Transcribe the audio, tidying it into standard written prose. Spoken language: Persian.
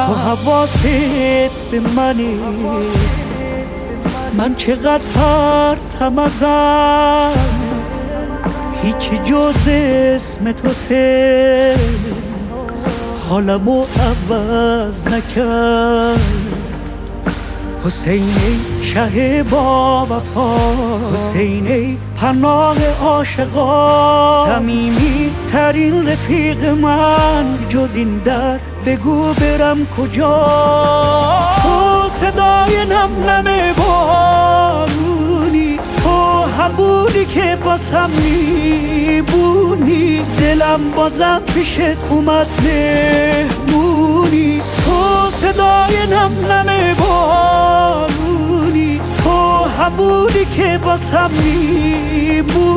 تو حواست به منی، من چقدر پرتم ازت، هیچی جز اسم تو سه حالمو عوض نکرد. حسین ای شه با وفا، حسین ای پناه عاشقا، صمیمی ترین رفیق من، جز این در بگو برم کجا. تو صدای نم نم بارونی، تو همونی که باسم میبونی، دلم بازم پیشت اومد مهمونی. تو صدای نم نم بارونی، تو همونی که باسم میبونی.